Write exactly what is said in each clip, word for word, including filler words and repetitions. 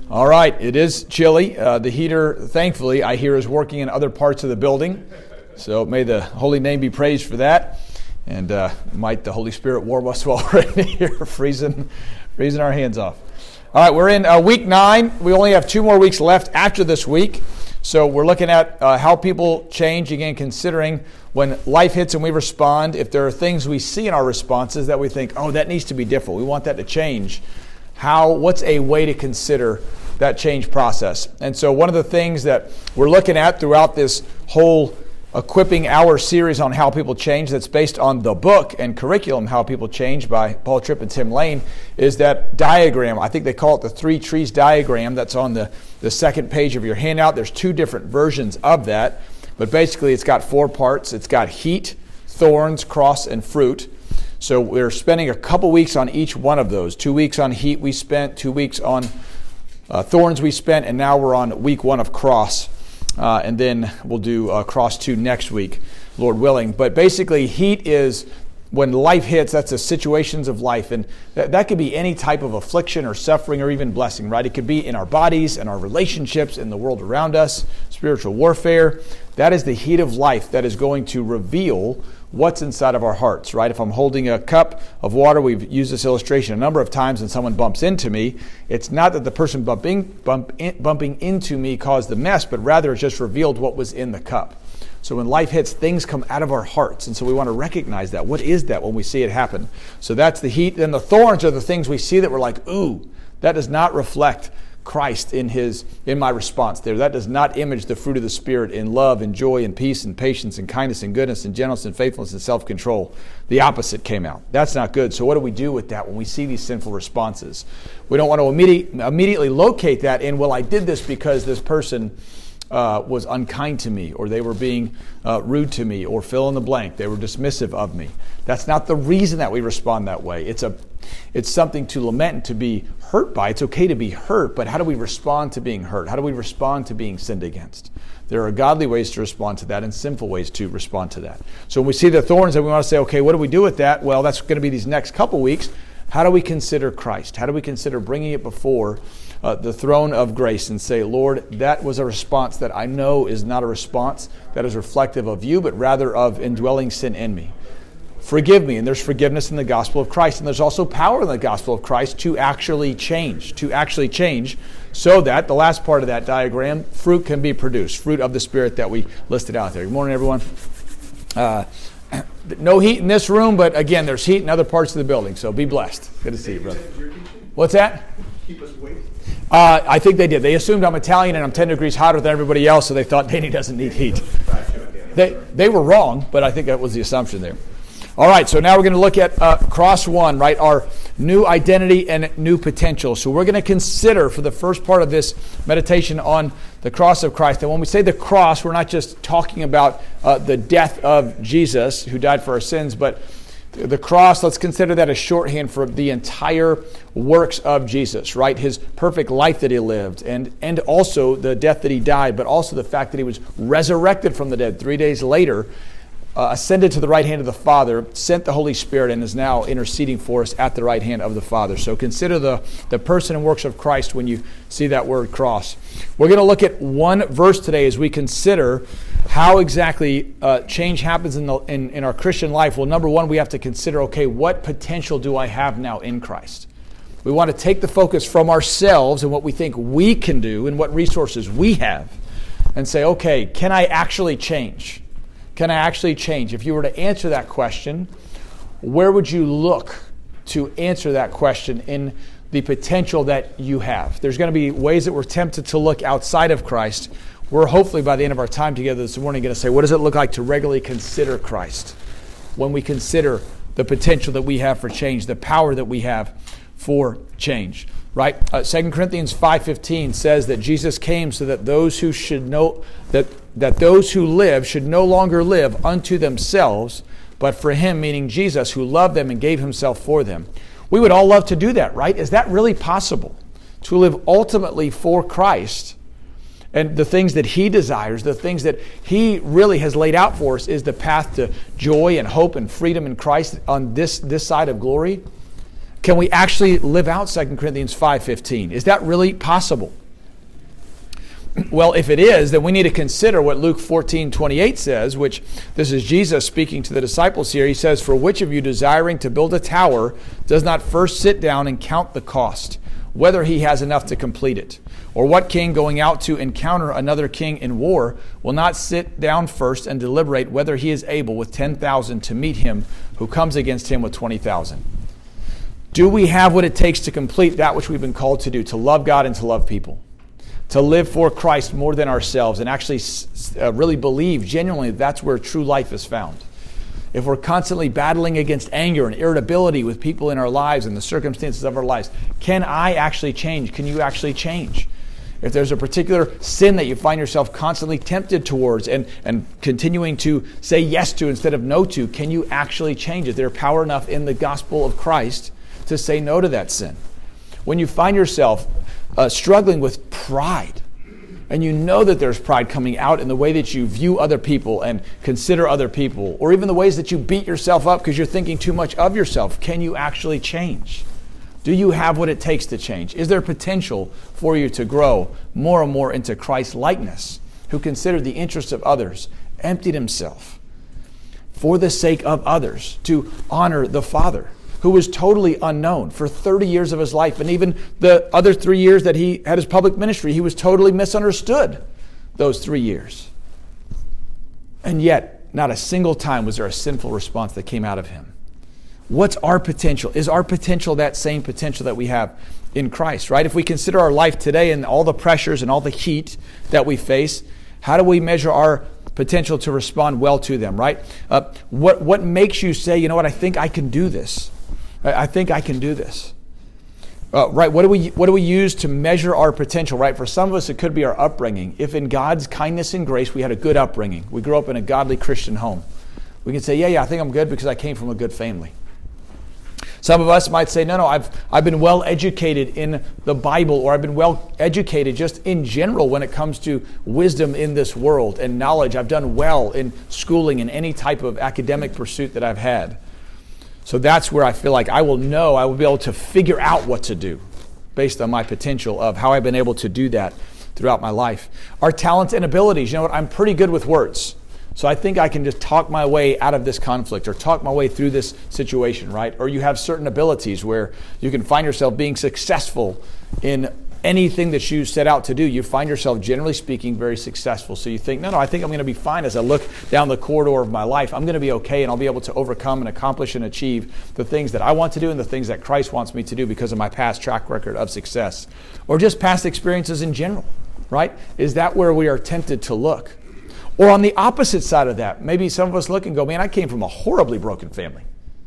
All right, it is chilly. Uh, the heater, thankfully, I hear is working in other parts of the building. So may the holy name be praised for that. And uh, might the Holy Spirit warm us while we're in here, freezing, freezing our hands off. All right, we're in uh, week nine. We only have two more weeks left after this week. So we're looking at uh, how people change, again, considering when life hits and we respond, if there are things we see in our responses that we think, oh, that needs to be different. We want that to change. How? What's a way to consider that change process? And so one of the things that we're looking at throughout this whole Equipping Hour series on how people change, that's based on the book and curriculum, How People Change by Paul Tripp and Tim Lane, is that diagram. I think they call it the three trees diagram that's on the, the second page of your handout. There's two different versions of that, but basically it's got four parts. It's got heat, thorns, cross, and fruit. So we're spending a couple weeks on each one of those. Two weeks on heat we spent, two weeks on uh, thorns we spent, and now we're on week one of cross. Uh, and then we'll do uh, cross two next week, Lord willing. But basically, heat is when life hits, that's the situations of life. And that, that could be any type of affliction or suffering or even blessing, right? It could be in our bodies, in our relationships, in the world around us, spiritual warfare. That is the heat of life that is going to reveal what's inside of our hearts, right? If I'm holding a cup of water, we've used this illustration a number of times, and someone bumps into me, it's not that the person bumping bump in, bumping into me caused the mess, but rather it just revealed what was in the cup. So when life hits, things come out of our hearts, and so we want to recognize that. What is that when we see it happen? So that's the heat. Then the thorns are the things we see that we're like, ooh, that does not reflect Christ in his in my response there. That does not image the fruit of the Spirit in love and joy and peace and patience and kindness and goodness and gentleness and faithfulness and self-control. The opposite came out. That's not good. So what do we do with that when we see these sinful responses? We don't want to immediate, immediately locate that in, well, I did this because this person uh, was unkind to me, or they were being uh, rude to me, or fill in the blank. They were dismissive of me. That's not the reason that we respond that way. It's a It's something to lament and to be hurt by. It's okay to be hurt, but how do we respond to being hurt? How do we respond to being sinned against? There are godly ways to respond to that and sinful ways to respond to that. So when we see the thorns and we want to say, okay, what do we do with that? Well, that's going to be these next couple weeks. How do we consider Christ? How do we consider bringing it before uh, the throne of grace and say, Lord, that was a response that I know is not a response that is reflective of you, but rather of indwelling sin in me. Forgive me, and there's forgiveness in the gospel of Christ, and there's also power in the gospel of Christ to actually change, to actually change, so that, the last part of that diagram, fruit can be produced, fruit of the Spirit that we listed out there. Good morning, everyone. Uh, no heat in this room, but again, there's heat in other parts of the building, so be blessed. Good to see you, brother. What's that? Keep us waiting. Uh, I think they did. They assumed I'm Italian and I'm ten degrees hotter than everybody else, so they thought Danny doesn't need heat. They, they were wrong, but I think that was the assumption there. All right, so now we're going to look at uh, cross one, right, our new identity and new potential. So we're going to consider for the first part of this meditation on the cross of Christ. And when we say the cross, we're not just talking about uh, the death of Jesus who died for our sins, but the cross, let's consider that a shorthand for the entire works of Jesus, right? His perfect life that he lived, and, and also the death that he died, but also the fact that he was resurrected from the dead three days later, Uh, ascended to the right hand of the Father, sent the Holy Spirit, and is now interceding for us at the right hand of the Father. So consider the, the person and works of Christ when you see that word cross. We're going to look at one verse today as we consider how exactly uh, change happens in, the, in, in our Christian life. Well, number one, we have to consider, okay, what potential do I have now in Christ? We want to take the focus from ourselves and what we think we can do and what resources we have and say, okay, can I actually change? Can I actually change? If you were to answer that question, where would you look to answer that question in the potential that you have? There's going to be ways that we're tempted to look outside of Christ. We're hopefully by the end of our time together this morning going to say, what does it look like to regularly consider Christ when we consider the potential that we have for change, the power that we have for change? Right? Uh, Second Corinthians five fifteen says that Jesus came so that those who should know that that those who live should no longer live unto themselves, but for him, meaning Jesus, who loved them and gave himself for them. We would all love to do that, right? Is that really possible? To live ultimately for Christ and the things that he desires, the things that he really has laid out for us is the path to joy and hope and freedom in Christ on this, this side of glory. Can we actually live out Second Corinthians five fifteen? Is that really possible? Well, if it is, then we need to consider what Luke fourteen twenty-eight says, which this is Jesus speaking to the disciples here. He says, "For which of you desiring to build a tower does not first sit down and count the cost, whether he has enough to complete it? Or what king going out to encounter another king in war will not sit down first and deliberate whether he is able with ten thousand to meet him who comes against him with twenty thousand? Do we have what it takes to complete that which we've been called to do, to love God and to love people? To live for Christ more than ourselves and actually uh, really believe genuinely that's where true life is found. If we're constantly battling against anger and irritability with people in our lives and the circumstances of our lives, can I actually change? Can you actually change? If there's a particular sin that you find yourself constantly tempted towards and, and continuing to say yes to instead of no to, can you actually change? Is there power enough in the gospel of Christ to say no to that sin? When you find yourself Uh, struggling with pride, and you know that there's pride coming out in the way that you view other people and consider other people, or even the ways that you beat yourself up because you're thinking too much of yourself, can you actually change? Do you have what it takes to change? Is there potential for you to grow more and more into Christ's likeness, who considered the interests of others, emptied himself for the sake of others to honor the Father, who was totally unknown for thirty years of his life, and even the other three years that he had his public ministry, he was totally misunderstood those three years. And yet, not a single time was there a sinful response that came out of him. What's our potential? Is our potential that same potential that we have in Christ, right? If we consider our life today and all the pressures and all the heat that we face, how do we measure our potential to respond well to them, right? Uh, what, what makes you say, you know what, I think I can do this? I think I can do this. Uh, right, what do we what do we use to measure our potential, right? For some of us, it could be our upbringing. If in God's kindness and grace, we had a good upbringing, we grew up in a godly Christian home, we can say, yeah, yeah, I think I'm good because I came from a good family. Some of us might say, no, no, I've I've been well educated in the Bible, or I've been well educated just in general when it comes to wisdom in this world and knowledge. I've done well in schooling and any type of academic pursuit that I've had. So that's where I feel like I will know, I will be able to figure out what to do based on my potential of how I've been able to do that throughout my life. Our talents and abilities, you know what, I'm pretty good with words. So I think I can just talk my way out of this conflict or talk my way through this situation, right? Or you have certain abilities where you can find yourself being successful in anything that you set out to do. You find yourself, generally speaking, very successful. So you think, no, no, I think I'm going to be fine as I look down the corridor of my life. I'm going to be okay, and I'll be able to overcome and accomplish and achieve the things that I want to do and the things that Christ wants me to do because of my past track record of success. Or just past experiences in general, right? Is that where we are tempted to look? Or on the opposite side of that, maybe some of us look and go, man, I came from a horribly broken family,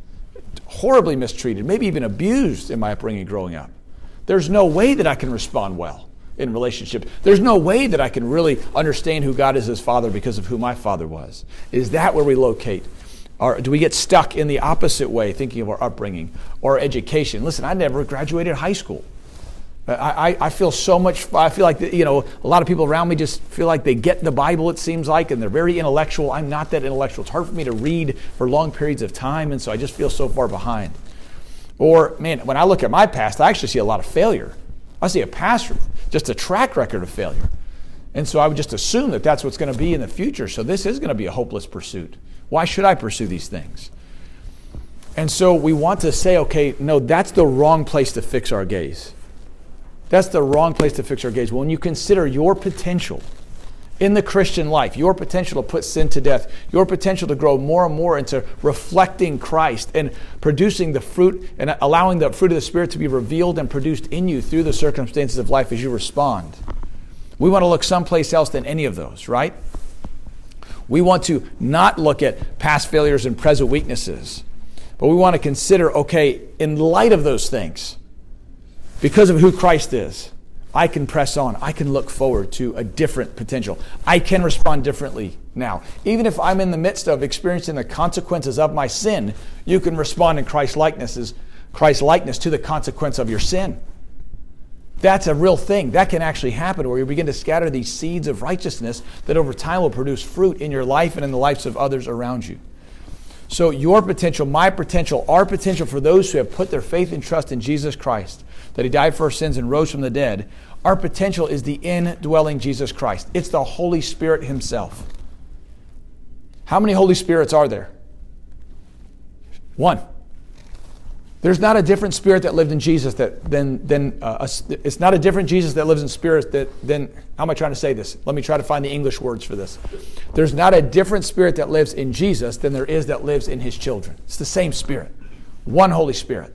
horribly mistreated, maybe even abused in my upbringing growing up. There's no way that I can respond well in relationship. There's no way that I can really understand who God is as Father because of who my father was. Is that where we locate? Or do we get stuck in the opposite way, thinking of our upbringing or our education? Listen, I never graduated high school. I, I, I feel so much, I feel like, you know, a lot of people around me just feel like they get the Bible, it seems like, and they're very intellectual. I'm not that intellectual. It's hard for me to read for long periods of time, and so I just feel so far behind. Or, man, when I look at my past, I actually see a lot of failure. I see a past, just a track record of failure. And so I would just assume that that's what's going to be in the future. So this is going to be a hopeless pursuit. Why should I pursue these things? And so we want to say, okay, no, that's the wrong place to fix our gaze. That's the wrong place to fix our gaze. When you consider your potential in the Christian life, your potential to put sin to death, your potential to grow more and more into reflecting Christ and producing the fruit and allowing the fruit of the Spirit to be revealed and produced in you through the circumstances of life as you respond. We want to look someplace else than any of those, right? We want to not look at past failures and present weaknesses, but we want to consider, okay, in light of those things, because of who Christ is, I can press on. I can look forward to a different potential. I can respond differently now. Even if I'm in the midst of experiencing the consequences of my sin, you can respond in Christ's likeness, Christ's likeness to the consequence of your sin. That's a real thing. That can actually happen where you begin to scatter these seeds of righteousness that over time will produce fruit in your life and in the lives of others around you. So your potential, my potential, our potential for those who have put their faith and trust in Jesus Christ, that he died for our sins and rose from the dead, our potential is the indwelling Jesus Christ. It's the Holy Spirit himself. How many Holy Spirits are there? One. There's not a different spirit that lived in Jesus that than than uh, a, it's not a different Jesus that lives in spirit that than how am I trying to say this? Let me try to find the English words for this. There's not a different spirit that lives in Jesus than there is that lives in his children. It's the same spirit. One Holy Spirit.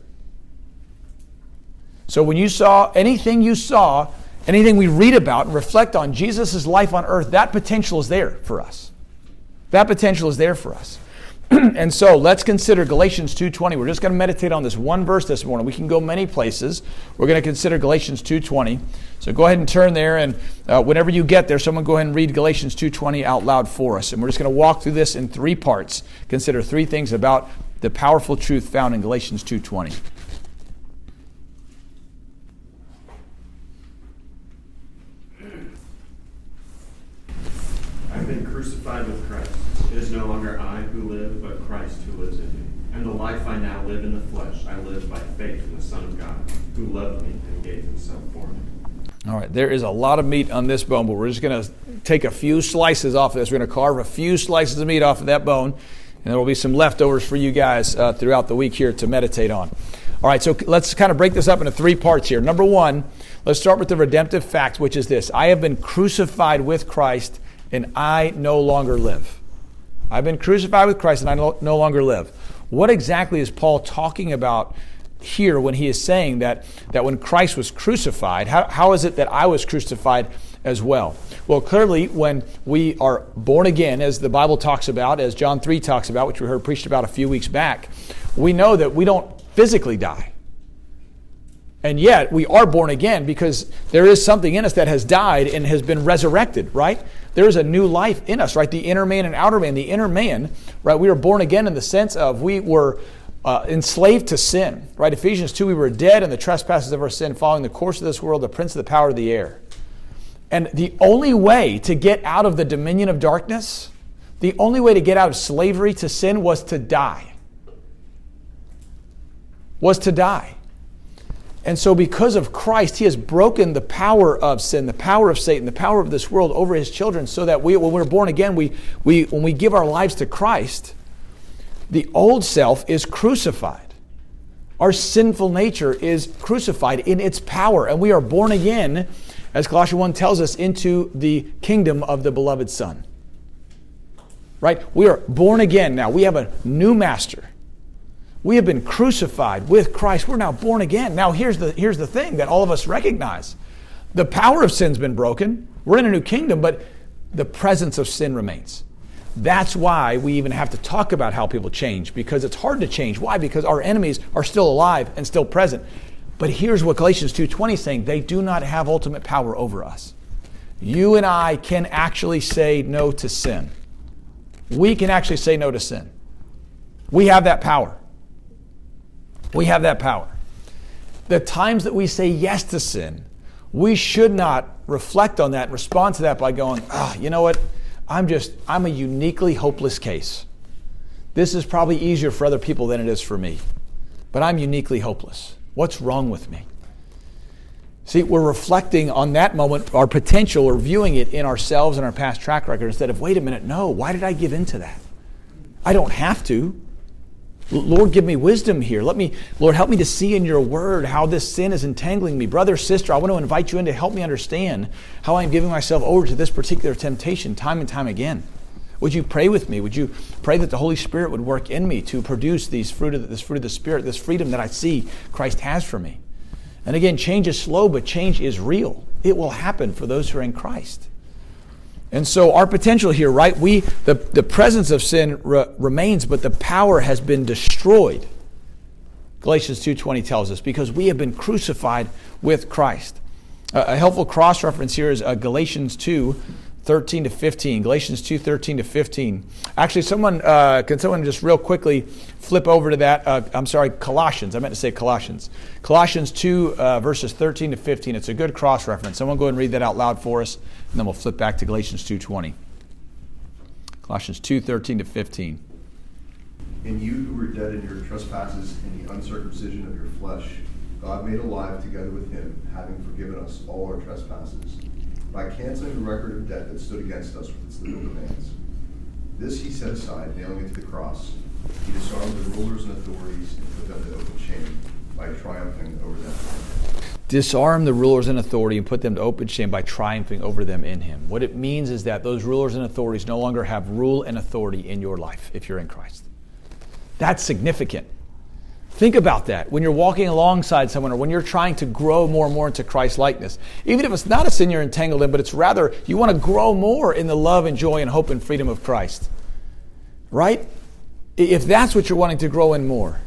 So when you saw anything you saw, anything we read about and reflect on Jesus' life on earth, that potential is there for us. That potential is there for us. And so let's consider Galatians two twenty. We're just going to meditate on this one verse this morning. We can go many places. We're going to consider Galatians two twenty. So go ahead and turn there, and uh, whenever you get there, someone go ahead and read Galatians two twenty out loud for us. And we're just going to walk through this in three parts. Consider three things about the powerful truth found in Galatians two twenty. I've been crucified with Christ. It is no longer I who live, but Christ who lives in me. And the life I now live in the flesh, I live by faith in the Son of God, who loved me and gave himself for me. All right, there is a lot of meat on this bone, but we're just going to take a few slices off of this. We're going to carve a few slices of meat off of that bone, and there will be some leftovers for you guys uh, throughout the week here to meditate on. All right, so let's kind of break this up into three parts here. Number one, let's start with the redemptive fact, which is this. I have been crucified with Christ, and I no longer live. I've been crucified with Christ and I no, no longer live. What exactly is Paul talking about here when he is saying that, that when Christ was crucified, how, how is it that I was crucified as well? Well, clearly when we are born again, as the Bible talks about, as John three talks about, which we heard preached about a few weeks back, we know that we don't physically die. And yet we are born again because there is something in us that has died and has been resurrected, right? There is a new life in us, right? The inner man and outer man. The inner man, right? We are born again in the sense of we were uh, enslaved to sin, right? Ephesians two, we were dead in the trespasses of our sin, following the course of this world, the prince of the power of the air. And the only way to get out of the dominion of darkness, the only way to get out of slavery to sin was to die. Was to die. And so because of Christ, he has broken the power of sin, the power of Satan, the power of this world over his children, so that we, when we're born again, we, we, when we give our lives to Christ, the old self is crucified. Our sinful nature is crucified in its power, and we are born again, as Colossians one tells us, into the kingdom of the beloved Son. Right? We are born again now. We have a new master. We have been crucified with Christ. We're now born again. Now here's the, here's the thing that all of us recognize. The power of sin's been broken. We're in a new kingdom, but the presence of sin remains. That's why we even have to talk about how people change, because it's hard to change. Why? Because our enemies are still alive and still present. But here's what Galatians two twenty is saying. They do not have ultimate power over us. You and I can actually say no to sin. We can actually say no to sin. We have that power. We have that power. The times that we say yes to sin, we should not reflect on that and respond to that by going, ah, you know what? I'm just, I'm a uniquely hopeless case. This is probably easier for other people than it is for me. But I'm uniquely hopeless. What's wrong with me? See, we're reflecting on that moment, our potential, or viewing it in ourselves and our past track record instead of, wait a minute, no, why did I give into that? I don't have to. Lord, give me wisdom here. Let me, Lord, help me to see in your word how this sin is entangling me. Brother, sister, I want to invite you in to help me understand how I'm giving myself over to this particular temptation time and time again. Would you pray with me? Would you pray that the Holy Spirit would work in me to produce these fruit of, this fruit of the Spirit, this freedom that I see Christ has for me? And again, change is slow, but change is real. It will happen for those who are in Christ. And so our potential here, right? We the, the presence of sin re- remains, but the power has been destroyed. Galatians two twenty tells us, because we have been crucified with Christ. Uh, a helpful cross-reference here is uh, Galatians two thirteen to fifteen. Galatians two thirteen to fifteen. Actually, someone uh, can someone just real quickly flip over to that? Uh, I'm sorry, Colossians. I meant to say Colossians. Colossians two uh, verses thirteen to fifteen. It's a good cross-reference. Someone go ahead and read that out loud for us, and then we'll flip back to Galatians two twenty. Colossians two thirteen to fifteen. And you who were dead in your trespasses and the uncircumcision of your flesh, God made alive together with him, having forgiven us all our trespasses, by canceling the record of debt that stood against us with its legal demands. This he set aside, nailing it to the cross. He disarmed the rulers and authorities and put them to open shame by triumphing over them. Disarm the rulers and authority and put them to open shame by triumphing over them in him. What it means is that those rulers and authorities no longer have rule and authority in your life if you're in Christ. That's significant. Think about that when you're walking alongside someone or when you're trying to grow more and more into Christ likeness. Even if it's not a sin you're entangled in, but it's rather you want to grow more in the love and joy and hope and freedom of Christ. Right? If that's what you're wanting to grow in more.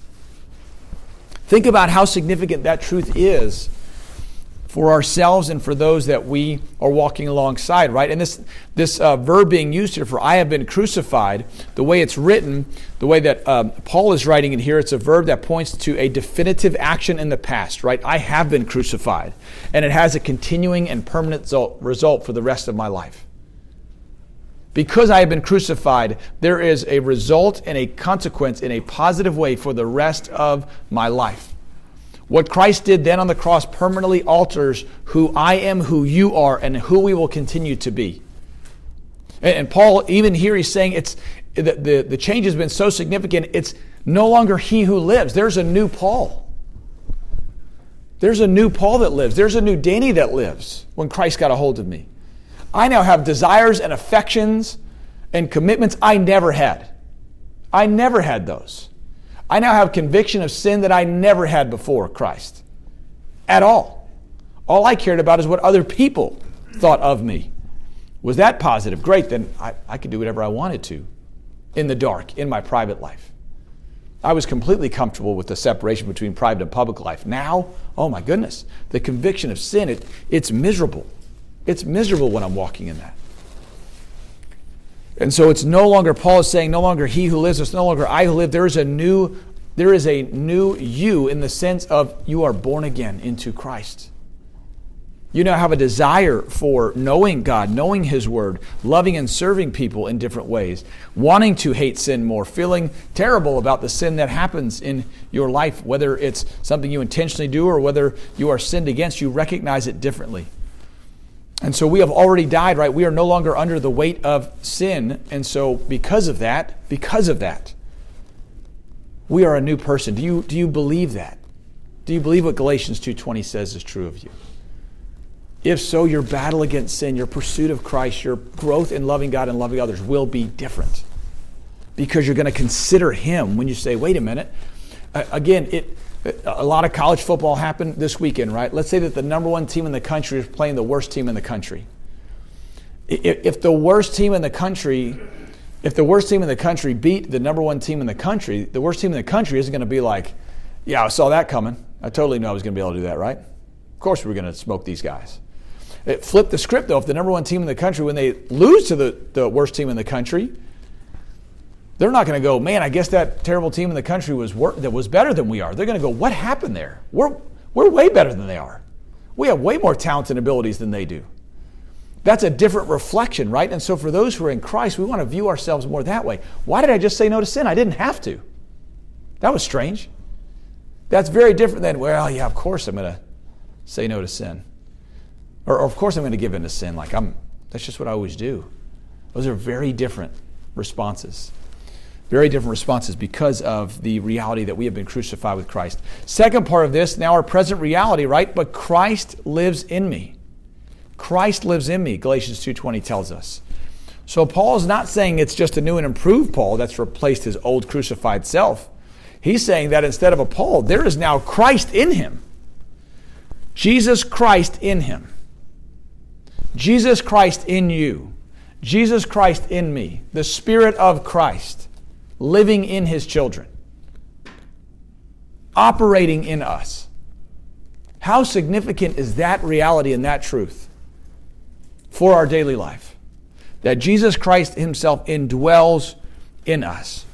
Think about how significant that truth is for ourselves and for those that we are walking alongside, right? And this this uh, verb being used here for I have been crucified, the way it's written, the way that um, Paul is writing it here, it's a verb that points to a definitive action in the past, right? I have been crucified. And it has a continuing and permanent result, result for the rest of my life. Because I have been crucified, there is a result and a consequence in a positive way for the rest of my life. What Christ did then on the cross permanently alters who I am, who you are, and who we will continue to be. And, and Paul, even here, he's saying it's the, the, the change has been so significant, it's no longer he who lives. There's a new Paul. There's a new Paul that lives. There's a new Danny that lives when Christ got a hold of me. I now have desires and affections and commitments I never had. I never had those. I now have conviction of sin that I never had before Christ. At all. All I cared about is what other people thought of me. Was that positive? Great, then I, I could do whatever I wanted to in the dark, in my private life. I was completely comfortable with the separation between private and public life. Now, oh my goodness, the conviction of sin, it, it's miserable. It's miserable when I'm walking in that. And so it's no longer, Paul is saying, no longer he who lives, it's no longer I who live. There is a new, there is a new you in the sense of you are born again into Christ. You now have a desire for knowing God, knowing his word, loving and serving people in different ways, wanting to hate sin more, feeling terrible about the sin that happens in your life, whether it's something you intentionally do or whether you are sinned against, you recognize it differently. And so we have already died, right? We are no longer under the weight of sin. And so because of that, because of that, we are a new person. Do you, do you believe that? Do you believe what Galatians two twenty says is true of you? If so, your battle against sin, your pursuit of Christ, your growth in loving God and loving others will be different. Because you're going to consider him when you say, wait a minute. Uh, again, it... A lot of college football happened this weekend, right? Let's say that the number one team in the country is playing the worst team in the country. If the worst team in the country, if the worst team in the country beat the number one team in the country, the worst team in the country isn't going to be like, yeah, I saw that coming. I totally knew I was going to be able to do that, right? Of course we were going to smoke these guys. It flipped the script, though. If the number one team in the country, when they lose to the, the worst team in the country, they're not going to go, man, I guess that terrible team in the country was wor- that was better than we are. They're going to go, what happened there? We're we're way better than they are. We have way more talents and abilities than they do. That's a different reflection, right? And so for those who are in Christ, we want to view ourselves more that way. Why did I just say no to sin? I didn't have to. That was strange. That's very different than, well, yeah, of course I'm going to say no to sin. Or, or of course I'm going to give in to sin. Like I'm, that's just what I always do. Those are very different responses. Very different responses because of the reality that we have been crucified with Christ. Second part of this, now our present reality, right? But Christ lives in me. Christ lives in me, Galatians two twenty tells us. So Paul is not saying it's just a new and improved Paul that's replaced his old crucified self. He's saying that instead of a Paul, there is now Christ in him. Jesus Christ in him. Jesus Christ in you. Jesus Christ in me. The Spirit of Christ living in his children. Operating in us. How significant is that reality and that truth for our daily life? That Jesus Christ himself indwells in us.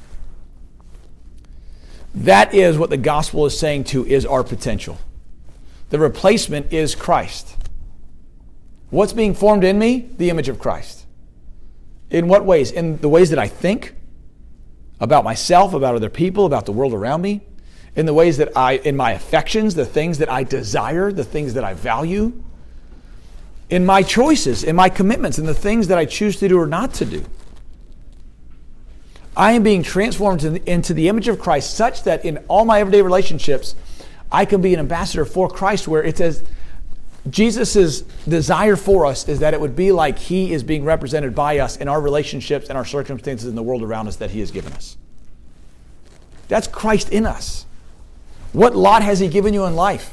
That is what the gospel is saying to is our potential. The replacement is Christ. What's being formed in me? The image of Christ. In what ways? In the ways that I think. about myself, about other people, about the world around me, in the ways that I, in my affections, the things that I desire, the things that I value, in my choices, in my commitments, in the things that I choose to do or not to do. I am being transformed into the image of Christ such that in all my everyday relationships, I can be an ambassador for Christ, where it says Jesus' desire for us is that it would be like he is being represented by us in our relationships and our circumstances in the world around us that he has given us. That's Christ in us. What lot has he given you in life?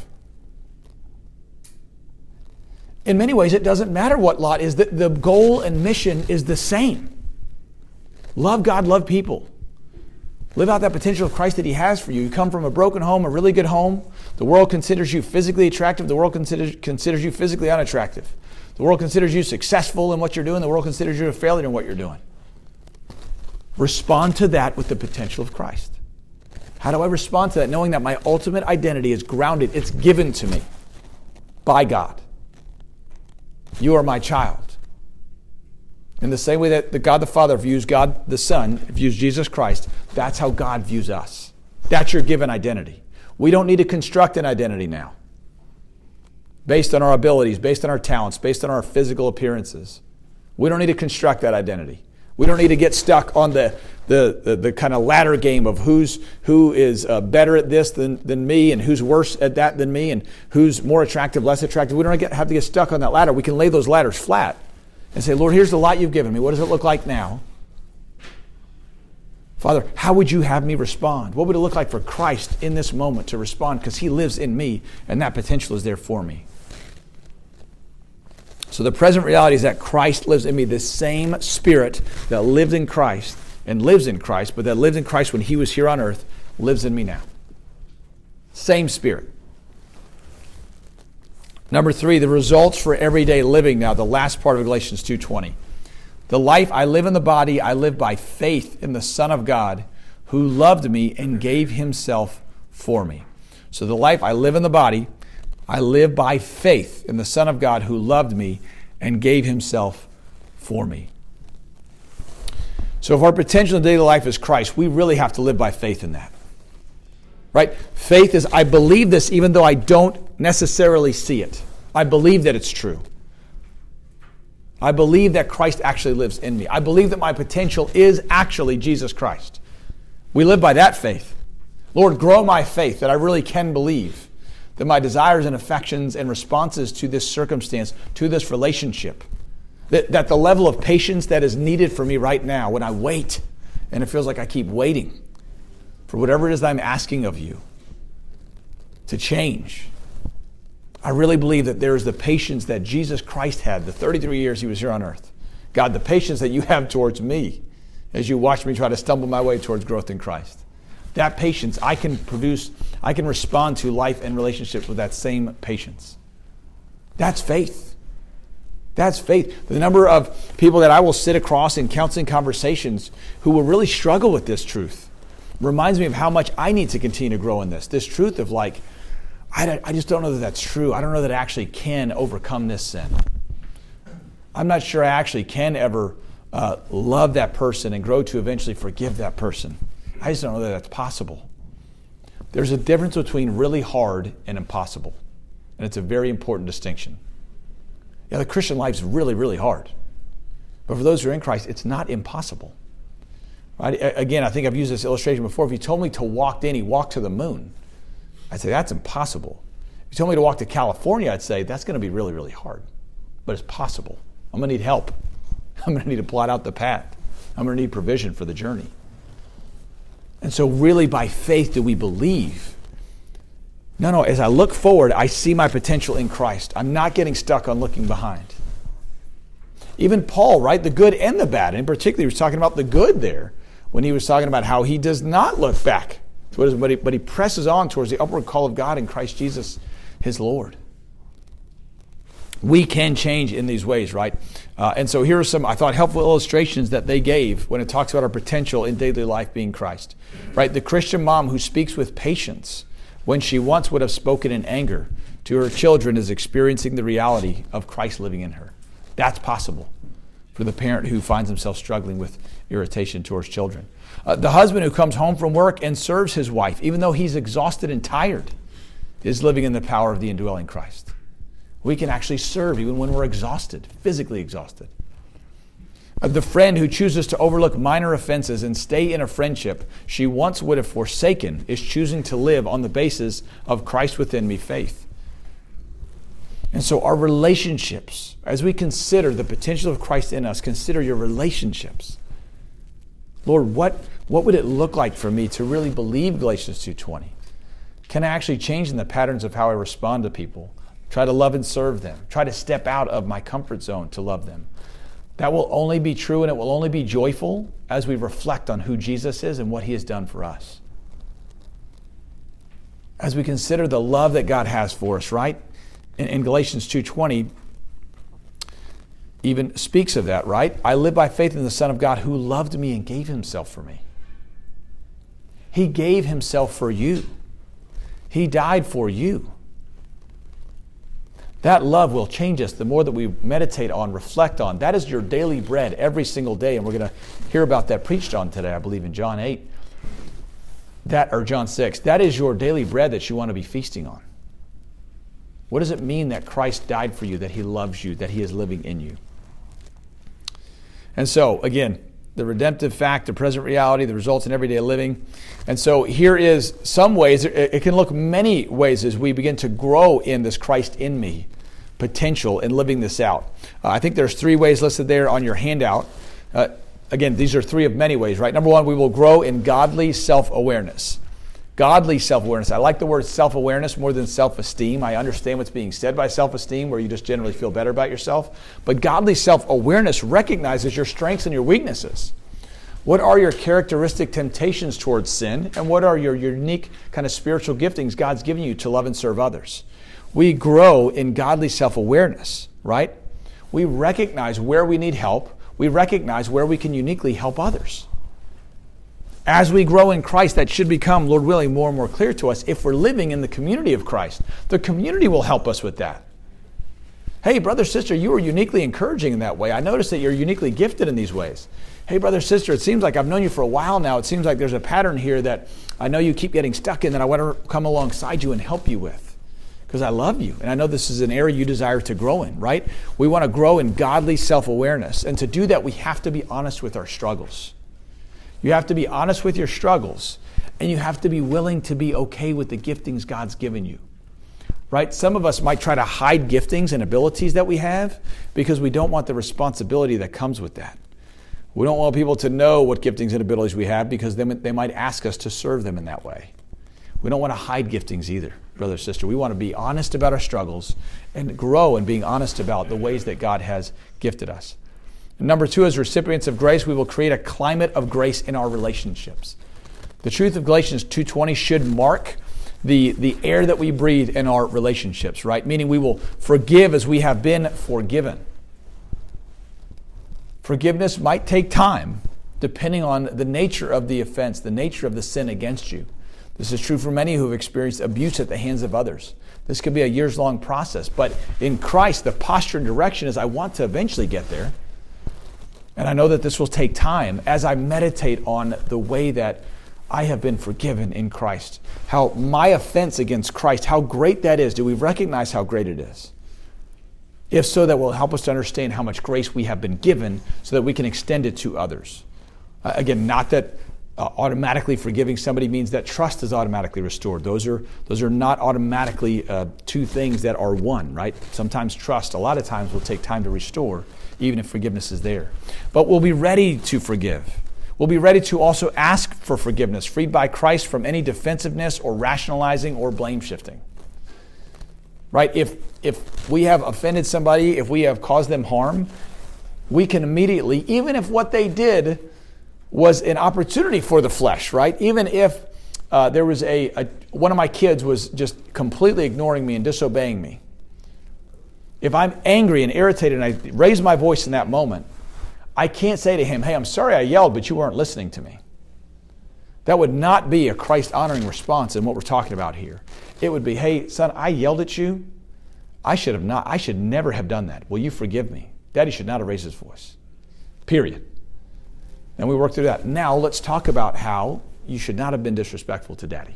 In many ways, it doesn't matter what lot is. The, the goal and mission is the same. Love God, love people. Live out that potential of Christ that he has for you. You come from a broken home, a really good home. The world considers you physically attractive. The world considers, considers you physically unattractive. The world considers you successful in what you're doing. The world considers you a failure in what you're doing. Respond to that with the potential of Christ. How do I respond to that? Knowing that my ultimate identity is grounded. It's given to me by God. You are my child. In the same way that the God the Father views God the Son, views Jesus Christ, that's how God views us. That's your given identity. We don't need to construct an identity now based on our abilities, based on our talents, based on our physical appearances. We don't need to construct that identity. We don't need to get stuck on the the, the, the kind of ladder game of who's who is uh, better at this than, than me, and who's worse at that than me, and who's more attractive, less attractive. We don't get, have to get stuck on that ladder. We can lay those ladders flat and say, Lord, here's the lot you've given me. What does it look like now? Father, how would you have me respond? What would it look like for Christ in this moment to respond? Because he lives in me, and that potential is there for me. So the present reality is that Christ lives in me. This same Spirit that lived in Christ and lives in Christ, but that lived in Christ when he was here on earth, lives in me now. Same Spirit. Number three, the results for everyday living now, the last part of Galatians two twenty. The life I live in the body, I live by faith in the Son of God who loved me and gave himself for me. So the life I live in the body, I live by faith in the Son of God who loved me and gave himself for me. So if our potential in daily life is Christ, we really have to live by faith in that. Right? Faith is, I believe this even though I don't necessarily see it. I believe that it's true. I believe that Christ actually lives in me. I believe that my potential is actually Jesus Christ. We live by that faith. Lord, grow my faith that I really can believe that my desires and affections and responses to this circumstance, to this relationship, that, that the level of patience that is needed for me right now when I wait, and it feels like I keep waiting for whatever it is that I'm asking of you to change. I really believe that there is the patience that Jesus Christ had the thirty-three years he was here on earth. God, the patience that you have towards me as you watch me try to stumble my way towards growth in Christ. That patience, I can produce, I can respond to life and relationships with that same patience. That's faith. That's faith. The number of people that I will sit across in counseling conversations who will really struggle with this truth reminds me of how much I need to continue to grow in this. This truth of like, I, I just don't know that that's true. I don't know that I actually can overcome this sin. I'm not sure I actually can ever uh, love that person and grow to eventually forgive that person. I just don't know that that's possible. There's a difference between really hard and impossible. And it's a very important distinction. Yeah, the Christian life is really, really hard. But for those who are in Christ, it's not impossible. Right? Again, I think I've used this illustration before. If you told me to walk any, walk to the moon, I'd say that's impossible. If you told me to walk to California, I'd say that's going to be really, really hard. But it's possible. I'm going to need help. I'm going to need to plot out the path. I'm going to need provision for the journey. And so really by faith do we believe. No, no, as I look forward, I see my potential in Christ. I'm not getting stuck on looking behind. Even Paul, right, the good and the bad, and particularly he was talking about the good there when he was talking about how he does not look back, but he, but he presses on towards the upward call of God in Christ Jesus, his Lord. We can change in these ways, right? Uh, and so here are some, I thought, helpful illustrations that they gave when it talks about our potential in daily life being Christ. Right? The Christian mom who speaks with patience when she once would have spoken in anger to her children is experiencing the reality of Christ living in her. That's possible for the parent who finds himself struggling with irritation towards children. Uh, the husband who comes home from work and serves his wife, even though he's exhausted and tired, is living in the power of the indwelling Christ. We can actually serve even when we're exhausted, physically exhausted. Uh, the friend who chooses to overlook minor offenses and stay in a friendship she once would have forsaken is choosing to live on the basis of Christ within me faith. And so our relationships, as we consider the potential of Christ in us, consider your relationships. Lord, what, what would it look like for me to really believe Galatians two twenty? Can I actually change in the patterns of how I respond to people? Try to love and serve them. Try to step out of my comfort zone to love them. That will only be true and it will only be joyful as we reflect on who Jesus is and what he has done for us. As we consider the love that God has for us, right? In, in Galatians two twenty, even speaks of that, right? I live by faith in the Son of God who loved me and gave himself for me. He gave himself for you. He died for you. That love will change us the more that we meditate on, reflect on. That is your daily bread every single day. And we're going to hear about that preached on today, I believe, in John eight. That, or John six. That is your daily bread that you want to be feasting on. What does it mean that Christ died for you, that he loves you, that he is living in you? And so, again, the redemptive fact, the present reality, the results in everyday living. And so here is some ways, it can look many ways as we begin to grow in this Christ in me potential in living this out. Uh, I think there's three ways listed there on your handout. Uh, again, these are three of many ways, right? Number one, we will grow in godly self-awareness. Godly self-awareness. I like the word self-awareness more than self-esteem. I understand what's being said by self-esteem, where you just generally feel better about yourself. But godly self-awareness recognizes your strengths and your weaknesses. What are your characteristic temptations towards sin? And what are your unique kind of spiritual giftings God's given you to love and serve others? We grow in godly self-awareness, right? We recognize where we need help. We recognize where we can uniquely help others. As we grow in Christ, that should become, Lord willing, more and more clear to us if we're living in the community of Christ. The community will help us with that. Hey, brother, sister, you are uniquely encouraging in that way. I noticed that you're uniquely gifted in these ways. Hey, brother, sister, it seems like I've known you for a while now. It seems like there's a pattern here that I know you keep getting stuck in that I want to come alongside you and help you with because I love you. And I know this is an area you desire to grow in, right? We want to grow in godly self-awareness. And to do that, we have to be honest with our struggles. You have to be honest with your struggles, and you have to be willing to be okay with the giftings God's given you. Right? Some of us might try to hide giftings and abilities that we have because we don't want the responsibility that comes with that. We don't want people to know what giftings and abilities we have because they, they might ask us to serve them in that way. We don't want to hide giftings either, brother or sister. We want to be honest about our struggles and grow in being honest about the ways that God has gifted us. And number two, as recipients of grace, we will create a climate of grace in our relationships. The truth of Galatians two twenty should mark the, the air that we breathe in our relationships, right? Meaning we will forgive as we have been forgiven. Forgiveness might take time, depending on the nature of the offense, the nature of the sin against you. This is true for many who have experienced abuse at the hands of others. This could be a years-long process, but in Christ, the posture and direction is I want to eventually get there. And I know that this will take time as I meditate on the way that I have been forgiven in Christ. How my offense against Christ, how great that is. Do we recognize how great it is? If so, that will help us to understand how much grace we have been given so that we can extend it to others. Uh, again, not that uh, automatically forgiving somebody means that trust is automatically restored. Those are, those are not automatically uh, two things that are one, right? Sometimes trust, a lot of times, will take time to restore, even if forgiveness is there. But we'll be ready to forgive. We'll be ready to also ask for forgiveness, freed by Christ from any defensiveness or rationalizing or blame shifting. Right? If if we have offended somebody, if we have caused them harm, we can immediately, even if what they did was an opportunity for the flesh, right? Even if uh, there was a, a one of my kids was just completely ignoring me and disobeying me. If I'm angry and irritated and I raise my voice in that moment, I can't say to him, hey, I'm sorry I yelled, but you weren't listening to me. That would not be a Christ-honoring response in what we're talking about here. It would be, hey, son, I yelled at you. I should have not, I should never have done that. Will you forgive me? Daddy should not have raised his voice. period. And we worked through that. Now let's talk about how you should not have been disrespectful to Daddy.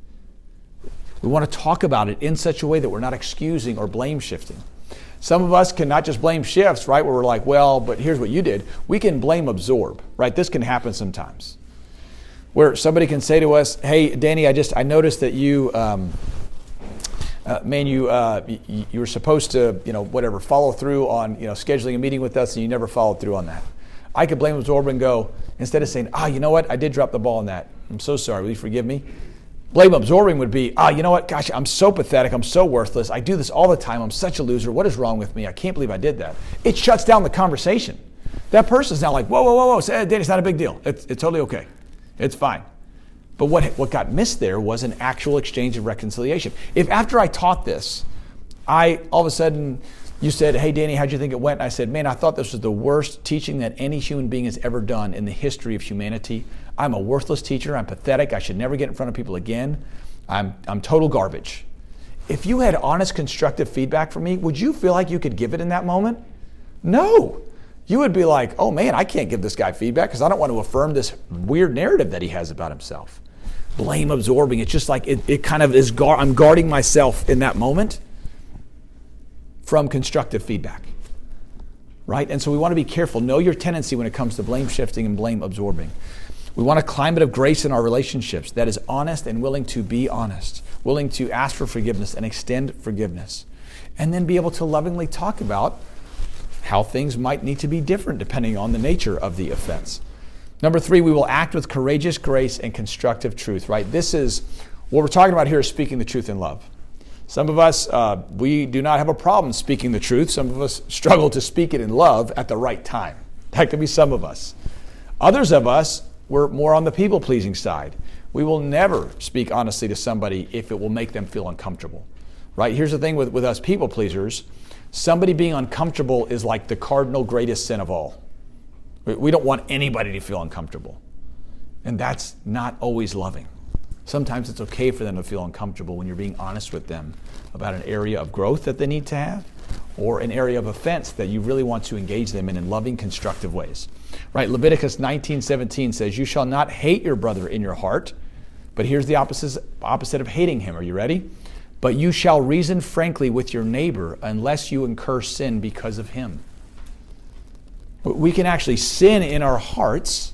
We want to talk about it in such a way that we're not excusing or blame shifting. Some of us can not just blame shifts, right, where we're like, well, but here's what you did. We can blame absorb, right? This can happen sometimes. Where somebody can say to us, hey, Danny, I just, I noticed that you, um, uh, man, you, uh, you, you were supposed to, you know, whatever, follow through on, you know, scheduling a meeting with us and you never followed through on that. I could blame absorb and go, instead of saying, ah, you know what, I did drop the ball on that. I'm so sorry, will you forgive me? Blame absorbing would be, ah, you know what, gosh, I'm so pathetic, I'm so worthless, I do this all the time, I'm such a loser, what is wrong with me? I can't believe I did that. It shuts down the conversation. That person's now like, whoa, whoa, whoa, whoa, say, Danny, it's not a big deal. It's, it's totally okay. It's fine. But what, what got missed there was an actual exchange of reconciliation. If after I taught this, I all of a sudden, you said, hey, Danny, how'd you think it went? And I said, man, I thought this was the worst teaching that any human being has ever done in the history of humanity. I'm a worthless teacher. I'm pathetic. I should never get in front of people again. I'm, I'm total garbage. If you had honest, constructive feedback from me, would you feel like you could give it in that moment? No. You would be like, oh, man, I can't give this guy feedback because I don't want to affirm this weird narrative that he has about himself. Blame absorbing. It's just like it, it kind of is, guard, I'm guarding myself in that moment from constructive feedback, right? And so we want to be careful. Know your tendency when it comes to blame shifting and blame absorbing. We want a climate of grace in our relationships that is honest and willing to be honest, willing to ask for forgiveness and extend forgiveness, and then be able to lovingly talk about how things might need to be different depending on the nature of the offense. Number three, we will act with courageous grace and constructive truth, right? This is, what we're talking about here is speaking the truth in love. Some of us, uh, we do not have a problem speaking the truth. Some of us struggle to speak it in love at the right time. That could be some of us. Others of us, we're more on the people-pleasing side. We will never speak honestly to somebody if it will make them feel uncomfortable, right? Here's the thing with, with us people-pleasers. Somebody being uncomfortable is like the cardinal greatest sin of all. We don't want anybody to feel uncomfortable. And that's not always loving. Sometimes it's okay for them to feel uncomfortable when you're being honest with them about an area of growth that they need to have or an area of offense that you really want to engage them in in loving, constructive ways. Right? Leviticus nineteen seventeen says, you shall not hate your brother in your heart, but here's the opposite, opposite of hating him. Are you ready? But you shall reason frankly with your neighbor unless you incur sin because of him. We can actually sin in our hearts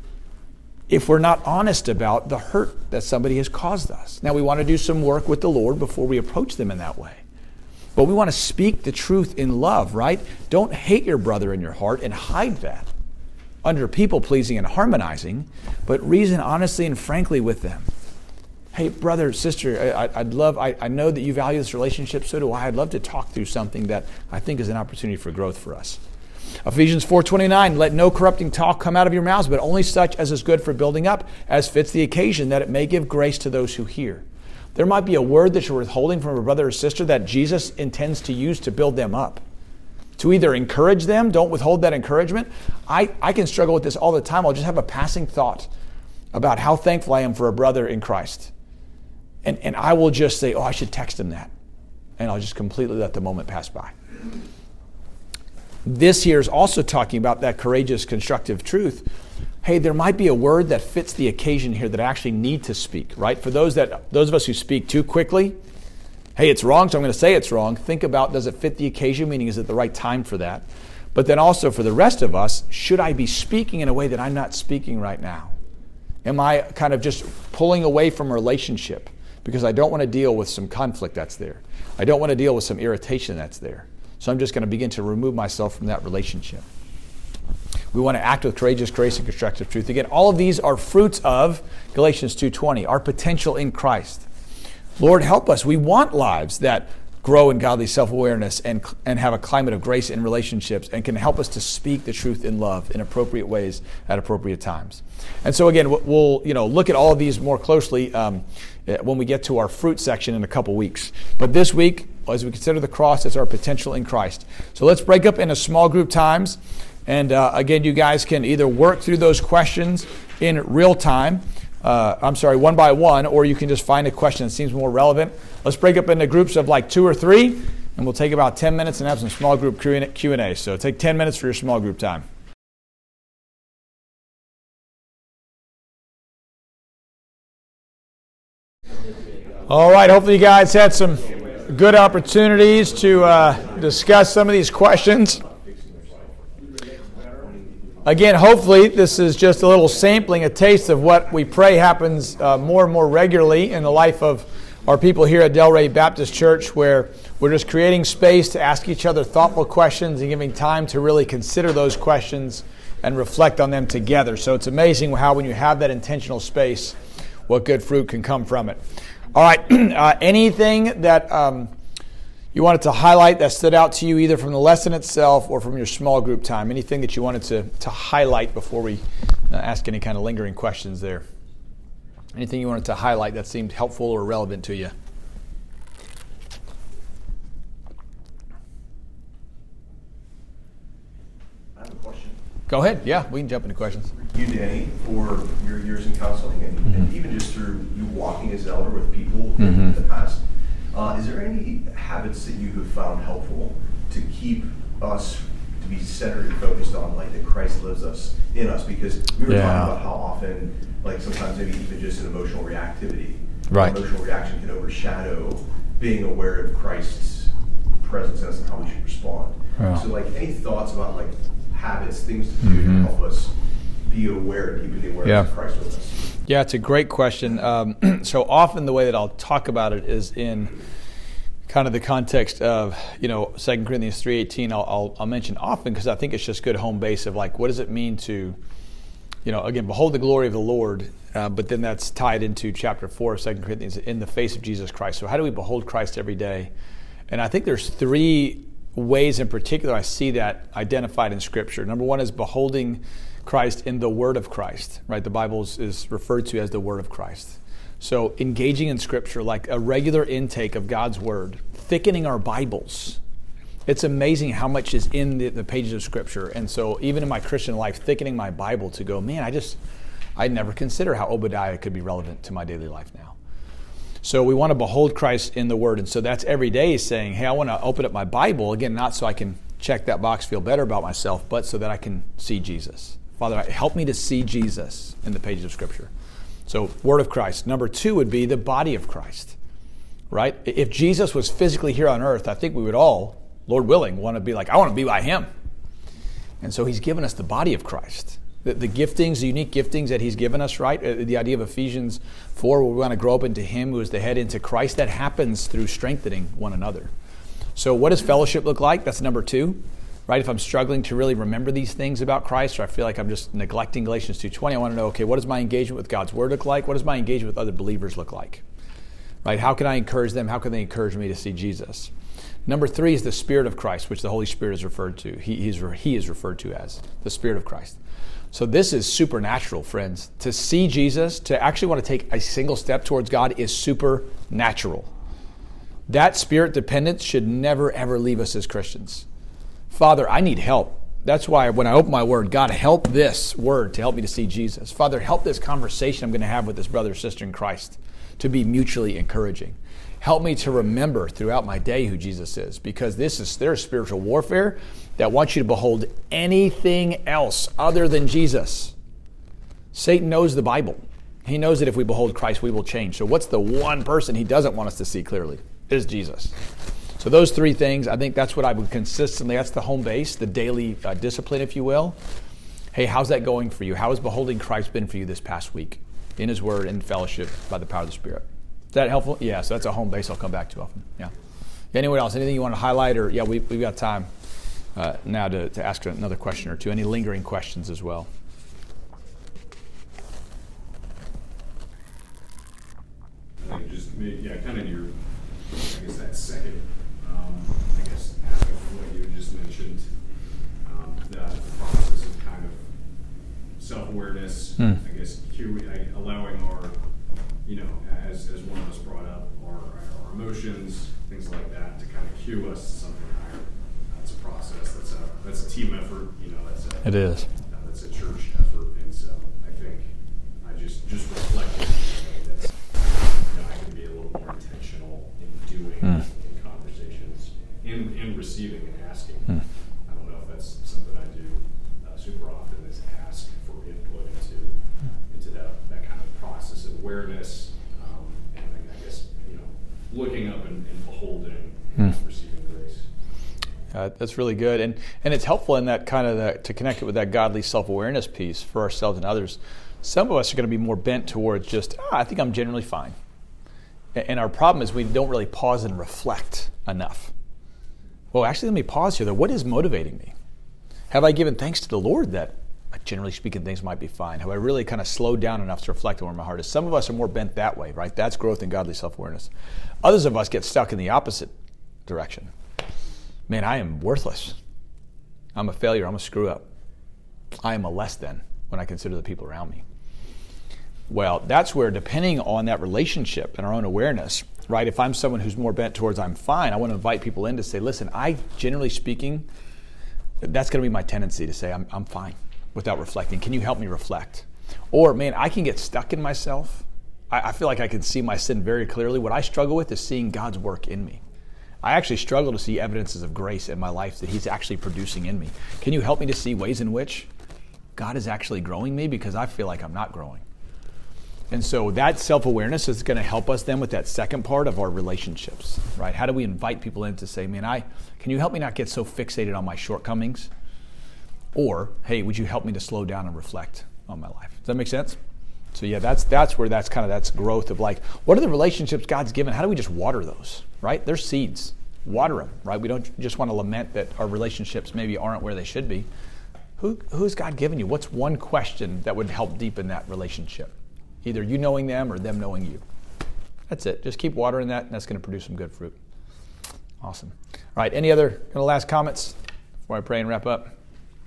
if we're not honest about the hurt that somebody has caused us. Now, we want to do some work with the Lord before we approach them in that way. But we want to speak the truth in love, right? Don't hate your brother in your heart and hide that under people-pleasing and harmonizing, but reason honestly and frankly with them. Hey, brother, sister, I, I'd love, I, I know that you value this relationship, so do I. I'd love to talk through something that I think is an opportunity for growth for us. Ephesians four twenty-nine, let no corrupting talk come out of your mouths, but only such as is good for building up, as fits the occasion, that it may give grace to those who hear. There might be a word that you're withholding from a brother or sister that Jesus intends to use to build them up. To either encourage them, don't withhold that encouragement. I, I can struggle with this all the time. I'll just have a passing thought about how thankful I am for a brother in Christ. And, and I will just say, oh, I should text him that. And I'll just completely let the moment pass by. This here is also talking about that courageous, constructive truth. Hey, there might be a word that fits the occasion here that I actually need to speak, right? For those that those of us who speak too quickly, hey, it's wrong, so I'm going to say it's wrong. Think about, does it fit the occasion? Meaning, is it the right time for that? But then also for the rest of us, should I be speaking in a way that I'm not speaking right now? Am I kind of just pulling away from a relationship because I don't want to deal with some conflict that's there? I don't want to deal with some irritation that's there. So I'm just going to begin to remove myself from that relationship. We want to act with courageous grace and constructive truth. Again, all of these are fruits of Galatians two twenty, our potential in Christ. Lord, help us. We want lives that grow in godly self-awareness and, and have a climate of grace in relationships and can help us to speak the truth in love in appropriate ways at appropriate times. And so again, we'll you know look at all of these more closely um, when we get to our fruit section in a couple weeks. But this week, as we consider the cross, it's our potential in Christ. So let's break up into small group times. And uh, again, you guys can either work through those questions in real time, uh, I'm sorry, one by one, or you can just find a question that seems more relevant. Let's break up into groups of like two or three, and we'll take about ten minutes and have some small group Q and A. So take ten minutes for your small group time. All right, hopefully you guys had some good opportunities to uh, discuss some of these questions. Again, hopefully this is just a little sampling, a taste of what we pray happens uh, more and more regularly in the life of our people here at Delray Baptist Church, where we're just creating space to ask each other thoughtful questions and giving time to really consider those questions and reflect on them together. So it's amazing how when you have that intentional space, what good fruit can come from it. All right, uh, anything that um, you wanted to highlight that stood out to you either from the lesson itself or from your small group time? Anything that you wanted to, to highlight before we uh, ask any kind of lingering questions there? Anything you wanted to highlight that seemed helpful or relevant to you? I have a question. Go ahead. Yeah, we can jump into questions. You, Danny, for your years in counseling and, mm-hmm. and even just through you walking as elder with people mm-hmm. in the past, uh, is there any habits that you have found helpful to keep us to be centered and focused on, like that Christ lives us in us? Because we were yeah. talking about how often, like sometimes maybe even just an emotional reactivity, right. emotional reaction can overshadow being aware of Christ's presence in us and how we should respond. Yeah. So, like, any thoughts about like habits, things to do mm-hmm. to help us be aware and keep the awareness yeah. of Christ with us? Yeah, it's a great question. Um, so often the way that I'll talk about it is in kind of the context of, you know, Second Corinthians three eighteen. I'll, I'll, I'll mention often because I think it's just good home base of like, what does it mean to, you know, again, behold the glory of the Lord, uh, but then that's tied into chapter four of Second Corinthians, in the face of Jesus Christ. So how do we behold Christ every day? And I think there's three ways in particular I see that identified in Scripture. Number one is beholding Christ in the Word of Christ, right? The Bible is referred to as the Word of Christ. So engaging in Scripture, like a regular intake of God's Word, thickening our Bibles. It's amazing how much is in the, the pages of Scripture. And so even in my Christian life, thickening my Bible to go, man, I just, I never consider how Obadiah could be relevant to my daily life now. So we want to behold Christ in the Word. And so that's every day saying, hey, I want to open up my Bible, again, not so I can check that box, feel better about myself, but so that I can see Jesus. Father, help me to see Jesus in the pages of Scripture. So Word of Christ. Number two would be the body of Christ, right? If Jesus was physically here on earth, I think we would all, Lord willing, want to be like, I want to be by Him. And so He's given us the body of Christ. The, the giftings, the unique giftings that He's given us, right? The idea of Ephesians four, where we want to grow up into Him who is the head, into Christ, that happens through strengthening one another. So what does fellowship look like? That's number two, right? If I'm struggling to really remember these things about Christ, or I feel like I'm just neglecting Galatians two twenty, I want to know, okay, what does my engagement with God's Word look like? What does my engagement with other believers look like? Right? How can I encourage them? How can they encourage me to see Jesus? Number three is the Spirit of Christ, which the Holy Spirit is referred to. He, he's, he is referred to as the Spirit of Christ. So this is supernatural, friends. To see Jesus, to actually want to take a single step towards God is supernatural. That spirit dependence should never, ever leave us as Christians. Father, I need help. That's why when I open my Word, God, help this Word to help me to see Jesus. Father, help this conversation I'm going to have with this brother or sister in Christ to be mutually encouraging. Help me to remember throughout my day who Jesus is, because this is there's spiritual warfare that wants you to behold anything else other than Jesus. Satan knows the Bible. He knows that if we behold Christ, we will change. So what's the one person he doesn't want us to see clearly? It is Jesus. So those three things, I think that's what I would consistently, that's the home base, the daily uh, discipline, if you will. Hey, how's that going for you? How has beholding Christ been for you this past week? In His Word, in fellowship, by the power of the Spirit. Is that helpful? Yeah, so that's a home base I'll come back to often. Yeah. Anyone else? Anything you want to highlight? Or yeah, we, we've got time uh, now to, to ask another question or two. Any lingering questions as well? I think just, yeah, kind of your, I guess that second, um, I guess, aspect of what you just mentioned, um, the, the process of kind of self-awareness, mm. I guess, cue, allowing our, you know, as, as one of us brought up, our, our emotions, things like that, to kind of cue us to something higher. That's a process. That's a that's a team effort. You know, that's a, it is. Uh, that's a church effort, and so I think I just just reflecting that you know, I can be a little more intentional in doing mm. in conversations, in in receiving and asking. Mm. I don't know if that's something I do uh, super often, is ask for input into into that that kind of process of awareness, um, and I guess you know Yeah, that's really good. And and it's helpful in that kind of the, to connect it with that godly self-awareness piece for ourselves and others. Some of us are going to be more bent towards just, ah, I think I'm generally fine. And our problem is we don't really pause and reflect enough. Well, actually, let me pause here, though. What is motivating me? Have I given thanks to the Lord that, generally speaking, things might be fine? Have I really kind of slowed down enough to reflect on where my heart is? Some of us are more bent that way, right? That's growth in godly self-awareness. Others of us get stuck in the opposite direction. Man, I am worthless. I'm a failure. I'm a screw-up. I am a less than when I consider the people around me. Well, that's where, depending on that relationship and our own awareness, right, if I'm someone who's more bent towards I'm fine, I want to invite people in to say, listen, I, generally speaking, that's going to be my tendency to say I'm, I'm fine without reflecting. Can you help me reflect? Or, man, I can get stuck in myself. I, I feel like I can see my sin very clearly. What I struggle with is seeing God's work in me. I actually struggle to see evidences of grace in my life that He's actually producing in me. Can you help me to see ways in which God is actually growing me? Because I feel like I'm not growing. And so that self-awareness is going to help us then with that second part of our relationships, right? How do we invite people in to say, man, I can you help me not get so fixated on my shortcomings? Or, hey, would you help me to slow down and reflect on my life? Does that make sense? So yeah, that's that's where that's kind of that's growth of like, what are the relationships God's given? How do we just water those, right? They're seeds. Water them, right? We don't just want to lament that our relationships maybe aren't where they should be. Who who's God given you? What's one question that would help deepen that relationship? Either you knowing them or them knowing you. That's it. Just keep watering that, and that's going to produce some good fruit. Awesome. All right, any other kind of last comments before I pray and wrap up?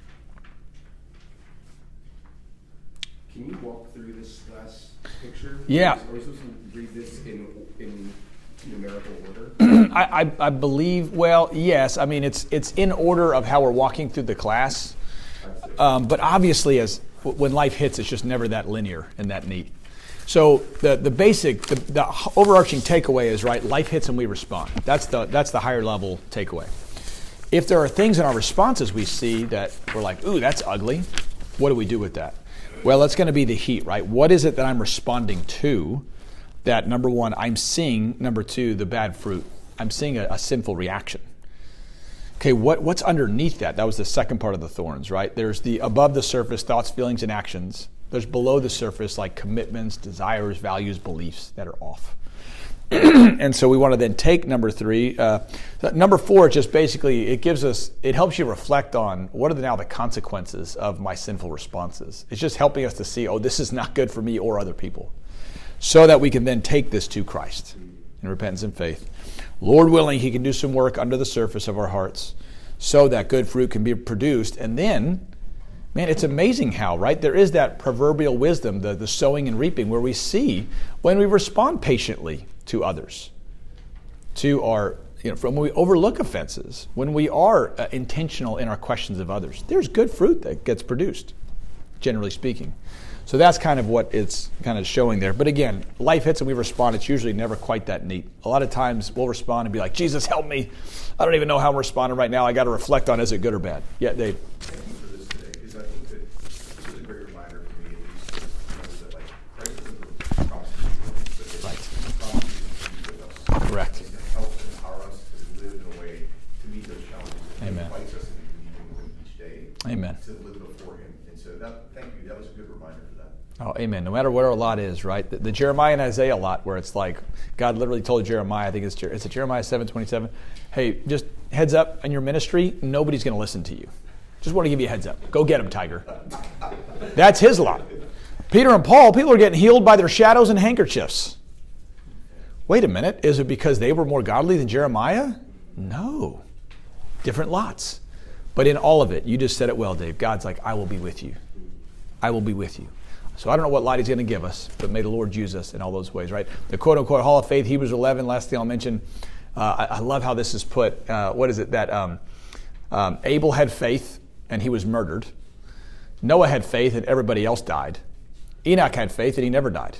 Can you walk through this last picture? Yeah. Are we supposed to read this in, in numerical order? I, I, I believe, well, yes. I mean, it's it's in order of how we're walking through the class. Um, but obviously, as when life hits, it's just never that linear and that neat. So the the basic, the, the overarching takeaway is, right, life hits and we respond. That's the that's the higher level takeaway. If there are things in our responses we see that we're like, ooh, that's ugly, what do we do with that? Well, that's going to be the heat, right? What is it that I'm responding to that, number one, I'm seeing, number two, the bad fruit. I'm seeing a, a sinful reaction. Okay, what, what's underneath that? That was the second part of the thorns, right? There's the above the surface thoughts, feelings, and actions. There's below the surface like commitments, desires, values, beliefs that are off. And so we want to then take number three. Uh, number four, just basically, it gives us, it helps you reflect on what are the, now the consequences of my sinful responses. It's just helping us to see, oh, this is not good for me or other people. So that we can then take this to Christ in repentance and faith. Lord willing, He can do some work under the surface of our hearts so that good fruit can be produced. And then, man, it's amazing how, right? There is that proverbial wisdom, the, the sowing and reaping, where we see when we respond patiently to others, to our, you know, from when we overlook offenses, when we are uh, intentional in our questions of others, there's good fruit that gets produced, generally speaking. So that's kind of what it's kind of showing there. But again, life hits and we respond. It's usually never quite that neat. A lot of times we'll respond and be like, Jesus, help me. I don't even know how I'm responding right now. I got to reflect on, is it good or bad? Yeah, Dave. Thank you for this today, because I think that this is a great reminder for me, at least, you know, that like Christ isn't a prostitute, but it's Right. a prostitute with us. Correct. And to help empower us to live in a way to meet those challenges. And Amen. invites us into meeting with Him each day. Amen. To live before Him. And so that, thank you. That was a good reminder for that. Oh, amen. No matter what our lot is, right? The, the Jeremiah and Isaiah lot, where it's like God literally told Jeremiah, I think it's it's a Jeremiah seven twenty-seven. Hey, just heads up in your ministry, nobody's going to listen to you. Just want to give you a heads up. Go get him, tiger. That's his lot. Peter and Paul, people are getting healed by their shadows and handkerchiefs. Wait a minute. Is it because they were more godly than Jeremiah? No. Different lots. But in all of it, you just said it well, Dave. God's like, I will be with you. I will be with you. So I don't know what light He's going to give us, but may the Lord use us in all those ways, right? The quote-unquote Hall of Faith, Hebrews eleven, last thing I'll mention, uh, I, I love how this is put. Uh, what is it? That um, um, Abel had faith, and he was murdered. Noah had faith, and everybody else died. Enoch had faith, and he never died.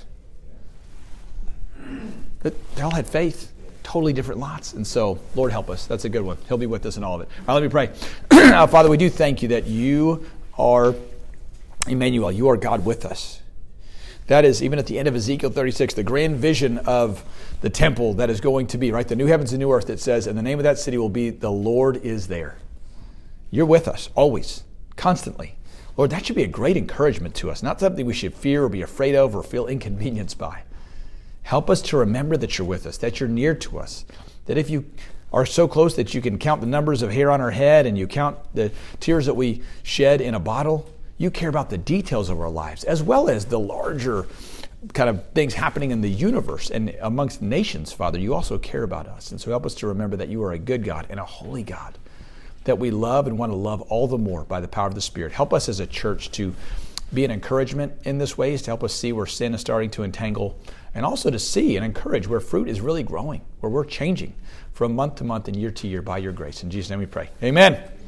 But they all had faith. Totally different lots. And so, Lord help us. That's a good one. He'll be with us in all of it. All right, let me pray. uh, Father, we do thank you that you are Emmanuel, you are God with us. That is, even at the end of Ezekiel thirty-six, the grand vision of the temple that is going to be, right? The new heavens and new earth, it says, and the name of that city will be, the Lord is there. You're with us always, constantly. Lord, that should be a great encouragement to us, not something we should fear or be afraid of or feel inconvenienced by. Help us to remember that you're with us, that you're near to us, that if you are so close that you can count the numbers of hair on our head and you count the tears that we shed in a bottle, you care about the details of our lives as well as the larger kind of things happening in the universe and amongst nations, Father. You also care about us. And so help us to remember that you are a good God and a holy God that we love and want to love all the more by the power of the Spirit. Help us as a church to be an encouragement in this ways, to help us see where sin is starting to entangle, and also to see and encourage where fruit is really growing, where we're changing from month to month and year to year by your grace. In Jesus' name we pray. Amen.